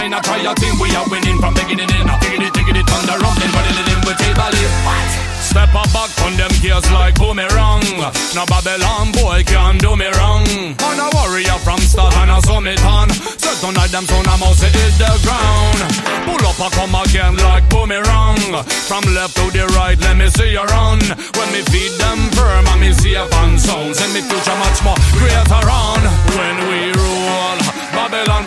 kind of try a team. We are winning from beginning in. Tickety, thunder rumbling, but in with table it. Step up back on them gears like boomerang. Now Babylon boy can't do me wrong. On a warrior from start and a summit on. Set on them son a mouse it is the ground. Pull up and come again like boomerang. From left to the right let me see you run. When me feed them firm and me safe and sound. Send me future